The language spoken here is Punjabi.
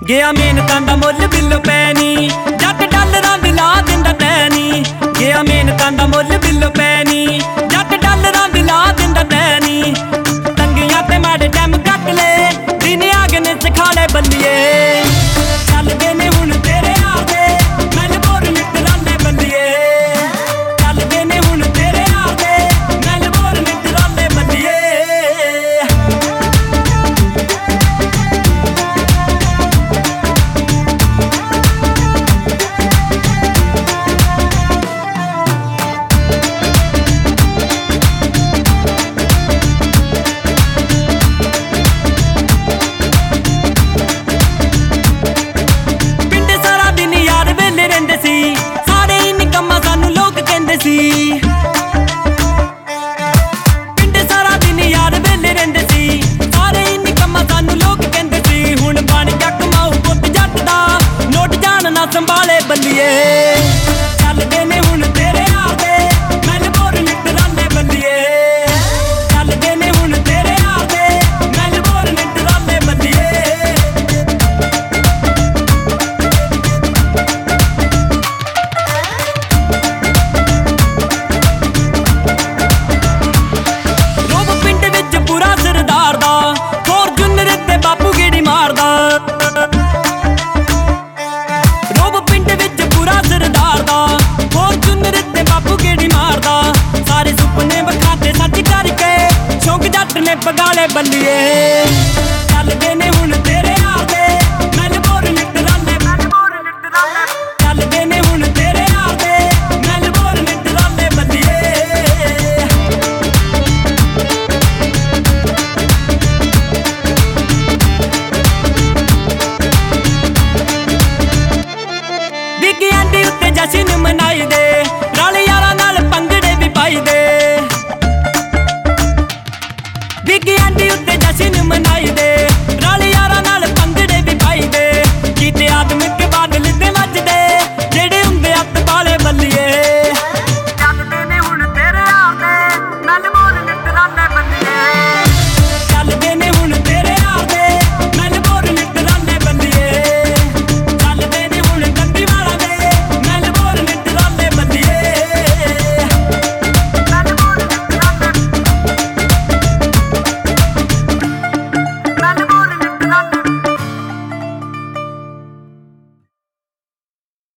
ਗਿਆ ਮਿਹਨਤਾਂ ਦਾ ਮੁੱਲ ਬਿੱਲੋ ਪੈਣੀ, ਜੱਟ ਡਾਲਰਾਂ ਦੀ ਲਾ ਦਿੰਦਾ ਤੈਨੀ। ਗਿਆ ਮਿਹਨਤਾਂ ਦਾ ਮੁੱਲ ਬਿੱਲੋ ਪੈਣੀ, ਜੱਟ ਡਾਲਰਾਂ ਦੀ ਲਾ ਦਿੰਦਾ ਤੈਨੀ। ਤੰਗੀਆਂ ਤੇ ਮਾੜੇ ਟਾਈਮ ਕੱਟ ਲੈ, ਦਿਨ ਆਗੇ ਨੇ ਸਿਖਾ ਲੈ ਬੱਲੀਏ। ਚੱਲਦੇ ਨੇ ਹੁਣ ਤੇਰੇ ਯਾਰ ਦੇ ਮੈਲਬੌਰਨ ਟਰਾਲੇ ਬੱਲੀਏ। ਚੱਲਦੇ ਨੇ ਹੁਣ ਤੇਰੇ ਯਾਰ ਦੇ ਮੈਲਬੌਰਨ ਟਰਾਲੇ ਬੱਲੀਏ। ਪਿੰਡ ਸਾਰਾ ਦਿਨ ਯਾਰ ਵੇਲੇ ਰਹਿੰਦੇ ਸੀ, ਸਾਰੇ ਹੀ ਨਿਕੰਮਾ ਸਾਨੂੰ ਲੋਕ ਕਹਿੰਦੇ ਸੀ। ਹੁਣ ਬਣ ਗਿਆ ਕਮਾਊ ਪੁੱਤ ਜੱਟ ਦਾ, ਨੋਟ ਜਾਣ ਨਾ ਸੰਭਾਲੇ ਬੱਲੀਏ।